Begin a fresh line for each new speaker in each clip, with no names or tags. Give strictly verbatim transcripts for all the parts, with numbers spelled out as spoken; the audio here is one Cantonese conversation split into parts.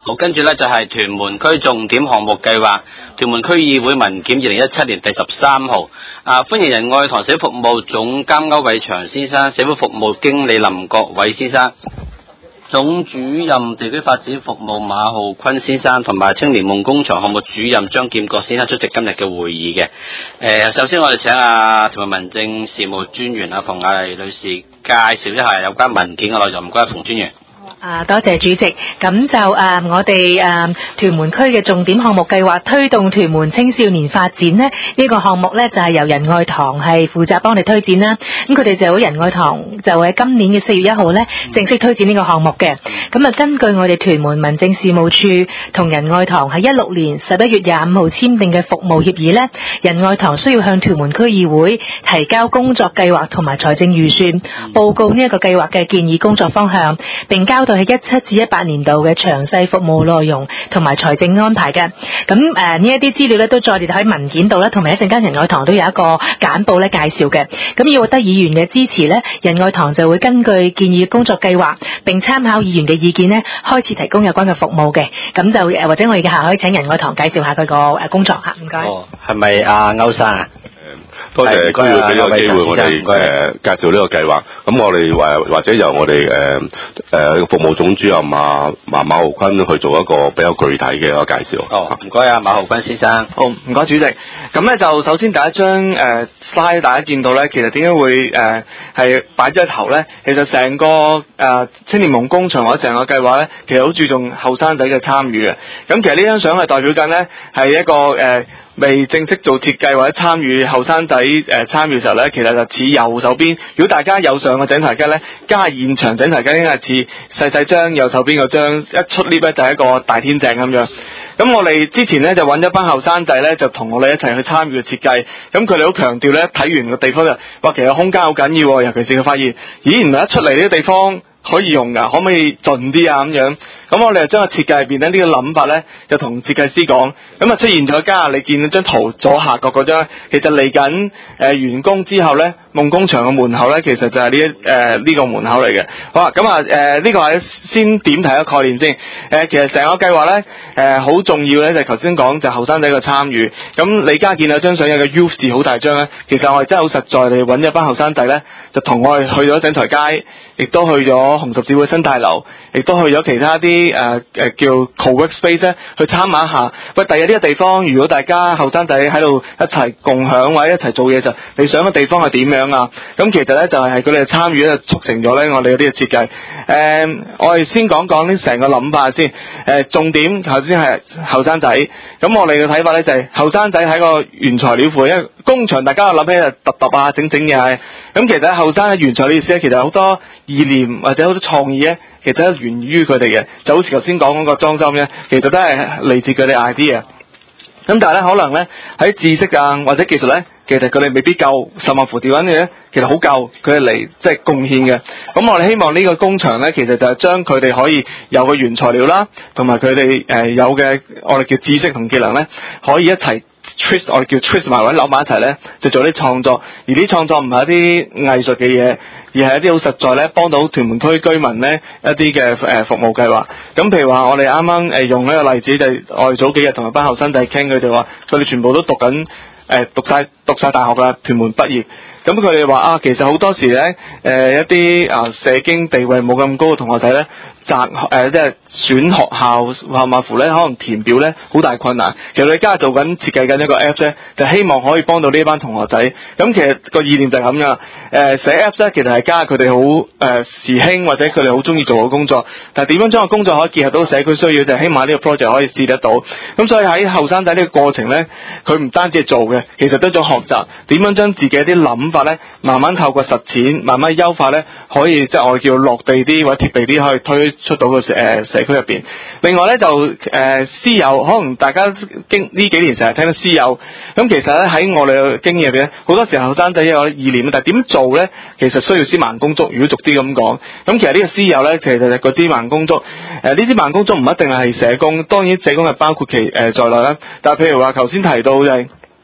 好，跟住咧就係屯門區重點項目計劃，屯門區議會文檢二零一七年第十三號。啊，歡迎仁愛堂社會服務總監歐偉祥先生、社會服務經理林國偉先生、總主任地區發展服務馬浩坤先生同埋青年夢工場項目主任張劍國先生出席今日嘅會議嘅。誒、呃，首先我哋請阿屯門民政事務專員阿馮雅麗女士介紹一下有關文件嘅內容，唔該，馮專員。
啊，多謝主席。咁就誒、啊，我哋誒、啊、屯門區嘅重點項目計劃推動屯門青少年發展呢，呢、這個項目呢，就係、是、由仁愛堂係負責幫我哋推薦啦。咁佢哋就喺仁愛堂就喺今年嘅四月一號呢正式推薦呢個項目嘅。咁啊，根據我哋屯門民政事務處同仁愛堂喺一六年十一月廿五號簽訂嘅服務協議呢，仁愛堂需要向屯門區議會提交工作計劃同埋財政預算報告呢一個計劃嘅建議工作方向，並交代係一七至一八年度嘅詳細服務內容同埋財政安排嘅。咁誒呢一啲資料咧都再列喺文件度啦，同埋一陣間仁愛堂都有一個簡報咧介紹嘅。咁要獲得議員嘅支持咧，仁愛堂就會根據建議工作計劃，並參考議員嘅意見咧，開始提供有關嘅服務嘅。咁就誒或者我哋嘅下可以請仁愛堂介紹下佢個誒工作嚇，唔該。
哦，係咪阿歐生啊？
多謝機會俾個機會我哋誒介紹呢個計劃。咁我哋誒或者由我哋誒誒服務總主任馬馬馬浩坤去做一個比較具體嘅一個介紹。
哦，唔該啊，馬浩坤先生。
好，唔該主席。咁咧就首先第一張誒 slide 大家見到咧，其實點解會誒係擺咗喺頭咧？其實成個誒、呃、青年夢工場或者成個計劃咧，其實好注重後生仔嘅參與嘅。咁其實呢張相係代表緊咧係一個誒。呃未正式做設計或者參與後生仔誒參與嘅時候咧，其實就似右手邊。如果大家有上個整齊吉咧，加現場整齊吉應該係似細細張右手邊嗰張，一出 lift 咧就係一個大天井咁樣。咁我哋之前咧就揾咗班後生仔咧，就同我哋一齊去參與嘅設計。咁佢哋好強調咧，睇完個地方就話其實空間好緊要，尤其是佢發現，咦原來一出嚟呢個地方可以用㗎，可唔可以盡啲啊咁樣？咁我哋就將個設計入邊咧呢個諗法咧，就同設計師講，咁啊出現咗加，你見到張圖左下角嗰張，其實嚟緊誒完工之後咧，夢工場嘅門口咧，其實就係呢一誒呢個門口嚟嘅。好啦，咁啊誒呢個係先點提一個概念先。誒、呃、其實成個計劃咧誒好重要咧，就係頭先講就後生仔嘅參與。咁你家見到張相有個 youth 字好大張咧，其實我哋真係好實在地揾一班後生仔咧，就同我哋去咗井台街，亦都去咗紅十字會新大樓，亦都去咗其他啲。啲誒誒叫 co-work space 咧，去參考一下。喂，第日呢個地方，如果大家後生仔喺度一齊共享或者一齊做嘢，就你想嘅地方係點樣啊？咁其實咧就係佢哋參與咧，促成咗咧我哋嗰啲嘅設計。誒、呃，我哋先講講呢成個諗法先。誒、呃，重點頭先係後生仔。咁我哋嘅睇法咧就係後生仔喺個原材料庫，因為工場大家諗起就揼揼啊、整整嘅係。咁其實後生嘅原材料意思咧，其實好多意念或者好多創意咧。其實都源於佢哋嘅，就好似頭先講嗰個裝修咧，其實都係嚟自佢哋 idea。咁但係咧，可能咧喺知識啊或者技術咧，其實佢哋未必夠，甚至乎調緊嘅咧，其實好夠佢哋嚟即係貢獻嘅。咁我哋希望呢個工場咧，其實就係將佢哋可以有嘅原材料啦，同埋佢哋誒有嘅我哋叫知識同技能咧，可以一齊。twist 我哋叫 twist 埋或者扭埋一齊咧，就做啲創作。而啲創作唔係一啲藝術嘅嘢，而係一啲好實在咧，幫到屯門區居民咧一啲嘅誒服務計劃。咁譬如話，我哋啱啱誒用呢個例子，就係、我哋早幾日同一班後生仔傾，佢哋話佢哋全部都讀緊誒、呃、讀曬讀曬大學啦，屯門畢業。咁佢哋話啊，其實好多時咧誒、呃、一啲啊社經地位冇咁高嘅同學仔咧。擇誒即係選學校，甚至乎咧可能填表咧好大困難。其實你而家做緊設計緊一個 app 咧，就希望可以幫到呢班同學仔。咁其實個意念就係咁樣。誒寫 app 咧，其實係加佢哋好誒時興或者佢哋好中意做嘅工作。但係點樣將個工作可以結合到社區需要，就係、希望呢個 project 可以試得到。咁所以喺後生仔呢個過程咧，佢唔單止係做嘅，其實都係一種學習。點樣將自己一啲諗法咧，慢慢透過實踐，慢慢優化咧，可以即係我哋叫落地啲或者貼地啲，可以推出到個誒社區入邊。另外咧就誒、呃、私有，可能大家經呢幾年成日聽到私有，咁其實咧喺我哋嘅經驗入邊咧，好多時候後生仔有意念，但係點做咧，其實需要司盲工足。如果逐啲咁講，咁其實呢個私有咧，其實就係個司盲工足。誒呢啲盲工足唔一定係社工，當然社工係包括其誒、呃、在內啦。但係譬如話頭先提到就係、是。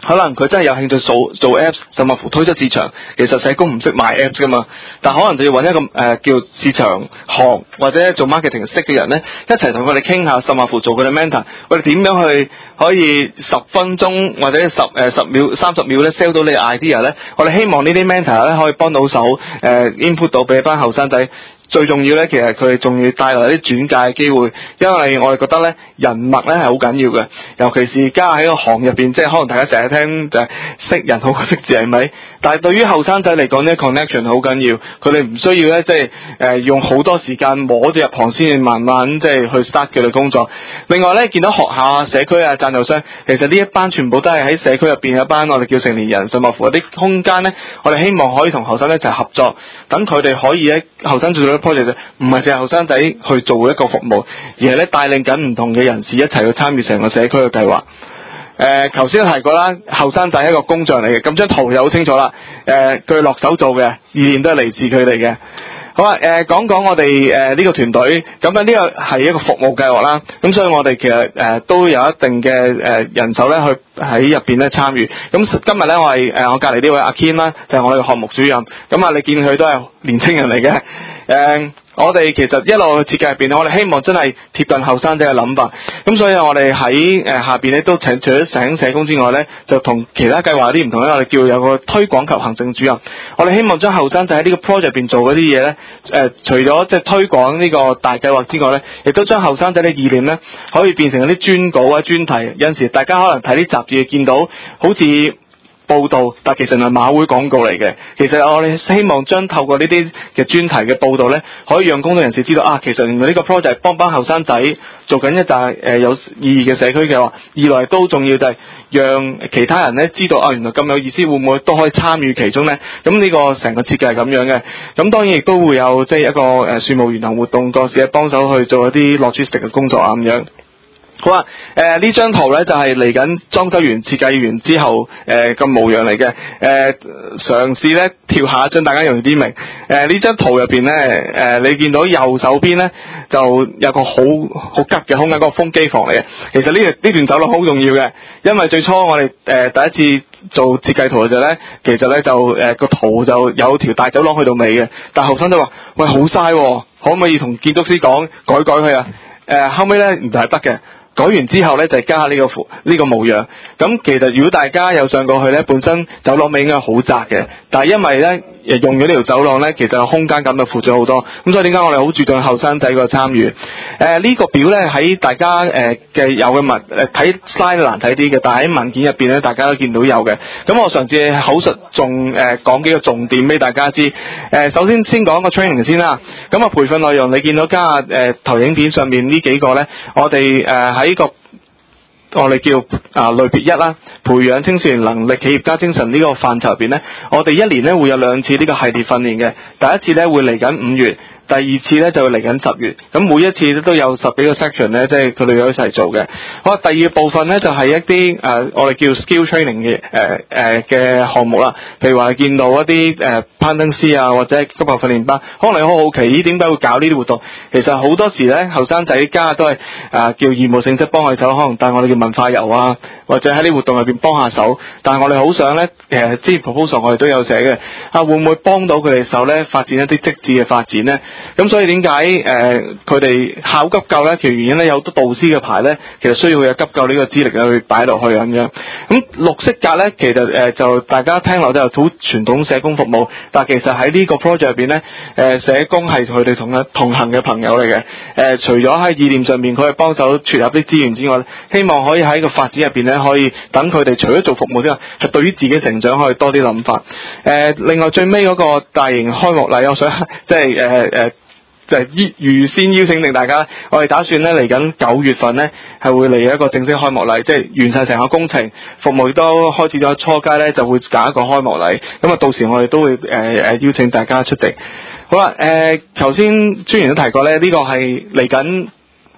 可能佢真係有興趣做做 Apps， 甚至乎推出市場。其實社工唔識賣 Apps 噶嘛，但可能就要揾一個誒、呃、叫市場行或者做 marketing 識嘅人咧，一齊同佢哋傾下，甚至乎做佢哋 mentor， 我哋點樣去可以十分鐘或者十誒、呃、十秒、三十秒咧 sell 到你 idea 咧？我哋希望呢啲 mentor 咧可以幫到手，誒、呃、input 到俾班後生仔。最重要咧，其實佢哋仲要帶來啲轉介嘅機會，因為我哋覺得咧人脈咧係好緊要嘅，尤其是而家喺個行入邊，即係可能大家成日聽就係識人好過識字係咪？但係對於後生仔嚟講咧 connection 好緊要，佢哋唔需要咧即係誒用好多時間摸住入行先至慢慢即係去 start 佢哋工作。另外咧見到學校啊、社區啊、贊助商，其實呢一班全部都係喺社區入邊有一班我哋叫成年人，甚至乎啲空間咧，我哋希望可以同後生一齊合作，等佢哋可以喺後生做到。project 唔係淨係後生仔去做一個服務，而係咧帶領緊唔同嘅人士一齊去參與成個社區嘅計劃。誒、呃，頭先都提過啦，後生仔係一個工匠嚟嘅，咁張圖就好清楚啦。誒、呃，佢落手做嘅，意念都係嚟自佢哋嘅。好啊，誒、呃，講講我哋誒呢個團隊，咁啊呢個係一個服務計劃啦，咁所以我哋其實誒、呃、都有一定嘅誒、呃、人手咧去喺入邊咧參與。咁今日咧我係誒、呃、我隔籬呢位阿 Ken 啦，就係、是、我哋嘅項目主任。咁啊，你見佢都係年青人嚟嘅。誒、呃，我哋其實一路設計入邊，我哋希望真係貼近後生仔嘅諗法。咁所以我哋喺誒下邊咧都請除咗請社工之外咧，就同其他計劃有啲唔同咧。我哋叫有個推廣及行政主任。我哋希望將後生仔喺呢個 project 入邊做嗰啲嘢咧，誒、呃，除咗即係推廣呢個大計劃之外咧，亦都將後生仔嘅意念咧，可以變成一啲專稿啊、專題。有陣時大家可能睇啲雜誌見到好似報道，但其實係馬會廣告嚟嘅。其實我哋希望將透過呢啲嘅專題嘅報道咧，可以讓公眾人士知道啊，其實原來呢個 project 係幫班後生仔做緊一紮誒有意義嘅社區嘅話，二來都重要就係讓其他人咧知道啊，原來咁有意思，會唔會都可以參與其中咧？咁呢個成個設計係咁樣嘅。咁當然亦都會有即係一個誒樹木園林活動個時幫手去做一啲 logistic 嘅工作啊咁樣。好啊，誒、呃、呢張圖咧就係嚟緊裝修完設計完之後誒個、呃、模樣嚟嘅。誒嘗試咧跳下一張，大家容易啲明。誒、呃、呢張圖入邊咧，誒、呃、你見到右手邊咧就有個好好急嘅空間，嗰、那個風機房嚟嘅。其實呢呢段走廊好重要嘅，因為最初我哋誒、呃、第一次做設計圖嘅時候咧，其實咧就誒個、呃、圖就有條大走廊去到尾嘅，但係後生都話喂好嘥喎，可唔可以同建築師講改改佢啊？誒、呃、後尾咧唔係得嘅。改完之後咧，就係、加下呢個符呢、這個模樣。咁其實如果大家有上過去咧，本身走廊尾應該好窄嘅，但係因為咧用咗呢條走廊咧，其實空間感就闊咗好多。咁所以點解我哋好注重後生仔個參與？誒、呃、呢、這個表咧喺大家誒嘅、呃、有嘅文誒睇 slide 難睇啲嘅，但係喺文件入邊咧，大家都見到有嘅。咁我上次口述仲誒講幾個重點俾大家知。誒、呃、首先先講個 training 先啦。咁啊培訓內容你見到加誒、呃、投影片上面呢幾個咧，我哋誒喺呢個我哋叫啊類別一啦，培養青少年能力、企業家精神呢個範疇入邊咧，我哋一年咧會有兩次呢個系列訓練嘅。第一次咧會嚟緊五月，第二次咧就會嚟緊十月。咁每一次都有十幾個 section 咧，即係佢哋有一齊做嘅。好啊，第二部分咧就係、是、一啲誒、呃、我哋叫 skill training 嘅誒誒嘅項目啦。譬如話見到一啲誒、呃、攀登師啊，或者急救訓練班，可能你好好奇咦點解會搞呢啲活動？其實好多時咧後生仔家都係誒、呃、叫義務性質幫佢手，可能帶我哋嘅文化遊啊，或者喺啲活動入邊幫下手。但係我哋好想咧誒，之前 proposal 我哋都有寫嘅，啊會唔會幫到佢哋手咧發展一啲職志嘅發展咧？咁所以點解誒佢哋考急救咧？其實原因咧有好多導師嘅牌咧，其實需要有急救呢個資歷去擺落去咁樣。咁綠色格咧，其實誒、呃、就大家聽落都有好傳統社工服務，但係其實喺呢個 project 入邊咧，誒、呃、社工係佢哋同一同行嘅朋友嚟嘅。誒、呃、除咗喺意念上面佢係幫手撮合啲資源之外，希望可以喺個發展入邊咧，可以等佢哋除咗做服務之外，係對於自己成長可以多啲諗法。誒、呃、另外最尾嗰個大型開幕禮，我想即係誒誒。就係預預先邀請定大家，我哋打算咧嚟緊九月份咧係會嚟一個正式開幕禮，即係完晒成個工程，服務都開始咗初階咧，就會搞一個開幕禮。咁啊，到時我哋都會誒誒、呃、邀請大家出席。好啦，誒頭先專員都提過咧，呢、這個係嚟緊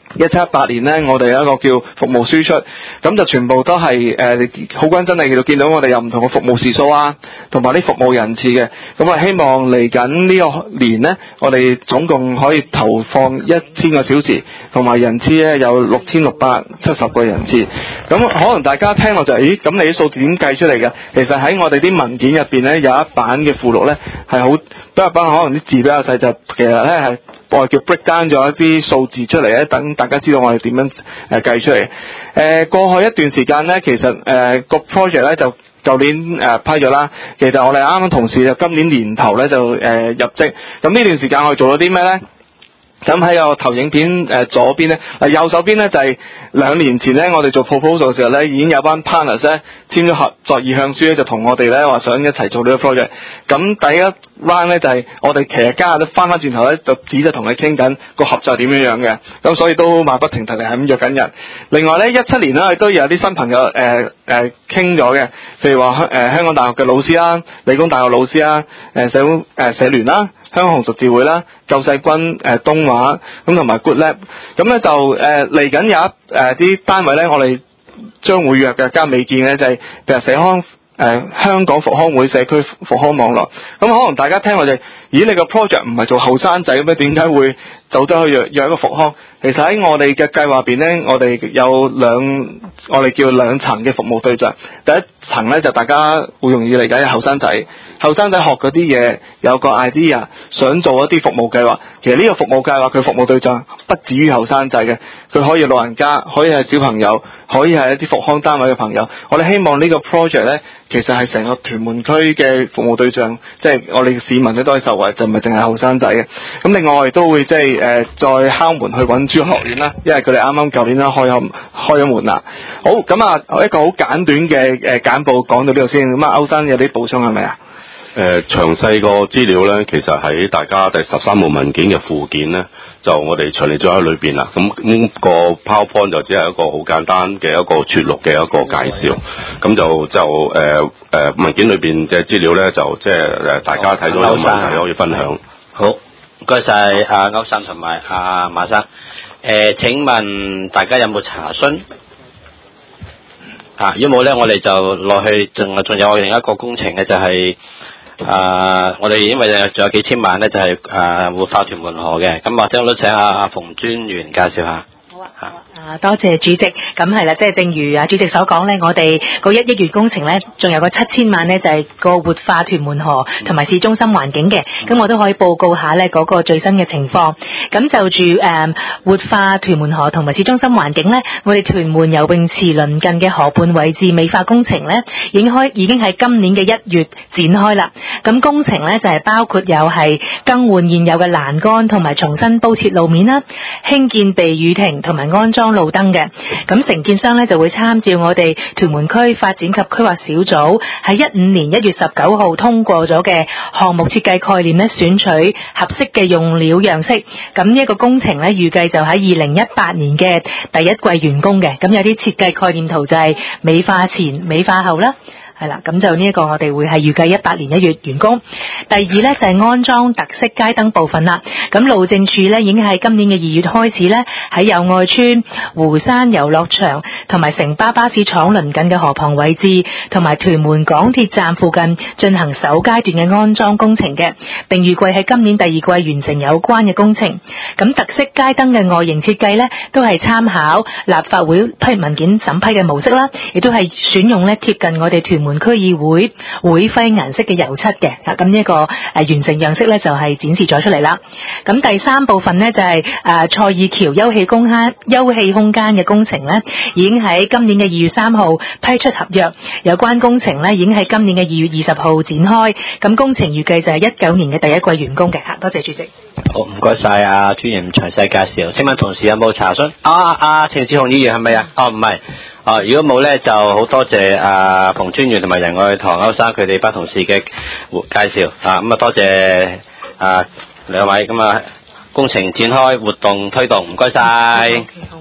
一七一八年咧，我哋有一個叫服務輸出，咁就全部都係誒好均真係見到我哋有唔同嘅服務時數啊，同埋啲服務人次嘅。咁啊，希望嚟緊呢個年咧，我哋總共可以投放一千個小時，同埋人次咧有六千六百七十個人次。咁可能大家聽落就係，咦？咁你啲數字點計出嚟嘅？其實喺我哋啲文件入邊咧，有一版嘅附錄咧係好，都有一版可能啲字比較細，就其實咧係。我哋叫 break down 咗一啲數字出嚟咧，等大家知道我哋點樣誒計出嚟。誒、呃、過去一段時間咧，其實誒、呃、個 project 咧就舊年誒、呃、批咗啦。其實我哋啱啱同事就今年年頭咧就誒、呃、入職。咁呢段時間我哋做咗啲咩咧？咁喺個投影片誒左邊咧，啊右手邊咧就係、是、兩年前咧，我哋做 proposal 嘅時候咧，已經有班 partners 咧簽咗合作意向書咧，就同我哋咧話想一齊做呢個 project。咁第一 round 咧就係、是、我哋其實家下都翻翻轉頭咧，就只就同你傾緊個合作點樣樣嘅。咁所以都馬不停蹄係咁約緊人。另外咧一七年咧都有啲新朋友誒誒傾咗嘅，譬如話香誒香港大學嘅老師啦、理工大學老師啦、誒社會誒社聯啦、香港紅十字會啦、救世軍誒、呃、東華咁同埋 Good Lab， 咁咧就誒嚟緊有一誒啲、呃、單位咧，我哋將會約嘅加未見咧，就係、是、譬如社康誒、呃、香港復康會社區復康網絡。咁可能大家聽我哋，咦你個 project 唔係做後生仔咩？點解會走得去約約一個復康？其實喺我哋嘅計劃入邊咧，我哋有兩我哋叫兩層嘅服務對象。第一層咧就大家會容易理解嘅後生仔，後生仔學嗰啲嘢有個 idea， 想做一啲服務計劃。其實呢個服務計劃佢服務對象不止於後生仔嘅，佢可以老人家，可以係小朋友，可以係一啲復康單位嘅朋友。我哋希望呢個 project 咧，其實係成個屯門區嘅服務對象，即係我哋嘅市民咧都可以受惠，就唔係淨係後生仔嘅。咁另外我哋都會即係誒再敲門去揾珠學院啦，因為佢哋啱啱舊年啦開咗開咗門啦。好，咁啊一個好簡短嘅誒簡報講到呢度先。咁啊歐生有啲補充係咪啊？
誒詳細個資料咧，其實喺大家第十三號文件嘅附件咧，就我哋詳列咗喺裏邊啦。咁咁個 PowerPoint 就只係一個好簡單嘅一個撮錄嘅一個介紹。咁就就誒誒、呃、文件裏邊嘅資料咧，就即係誒大家睇到有問題可以分享。
好，唔該晒阿歐生同埋阿馬生。誒、呃，請問大家有冇查詢？啊，如果冇咧，我哋就落去，仲仲有另一個工程嘅就係、是。啊！我哋因為仲有幾千萬咧，就係、是、啊活化屯門河嘅，咁或者我都請阿阿馮專員介紹下。
好啊，好啊。啊，多謝主席。咁係啦，即係正如啊主席所講咧，我哋個一億元工程咧，仲有個七千萬咧，就係個活化屯門河同埋市中心環境嘅。咁我都可以報告下咧嗰個最新嘅情況。咁就住誒活化屯門河同埋市中心環境咧，我哋屯門游泳池鄰近嘅河畔位置美化工程咧，已經開已經喺今年嘅一月展開啦。咁工程咧就係包括有係更換現有嘅欄杆同埋重新鋪設路面啦，興建避雨亭同埋安裝路燈嘅。咁承建商咧就會參照我哋屯門區發展及規劃小組喺一五年一月十九號通過咗嘅項目設計概念咧，選取合適嘅用料樣式。咁呢一個工程咧預計就喺二零一八年嘅第一季完工嘅。咁有啲設計概念圖就係美化前、美化後啦。係啦，咁就呢一個我哋會係預計一八年一月完工。第二呢，就係安裝特色街燈部分啦。咁路政署呢，已經喺今年嘅二月開始呢，喺友愛邨、湖山遊樂場同埋城巴巴士廠鄰近嘅河旁位置，同埋屯門港鐵站附近進行首階段嘅安裝工程嘅，並預計喺今年第二季完成有關嘅工程。咁特色街燈嘅外形設計呢，都係參考立法會批文件審批嘅模式啦，亦都係選用呢貼近我哋屯門區議會會徽顏色嘅油漆嘅。咁呢一個誒完成樣式咧就係展示咗出嚟啦。咁第三部分呢，就係誒蔡爾橋休憩空間休憩空間嘅工程咧，已經喺今年嘅二月三號批出合約，有關工程咧已經喺今年嘅二月二十號展開。咁工程預計就係一九年嘅第一季完工嘅。吓，多謝主席。
好，唔該晒阿專員詳細介紹。請問同事有冇查詢？啊啊，程志雄議員係咪啊？哦，唔係。哦，如果冇咧，就好多謝阿馮專員同埋仁愛堂歐生佢哋班同事嘅介紹啊。咁啊，多謝啊兩位。咁啊，工程展開，活動推動，唔該晒。Okay, okay,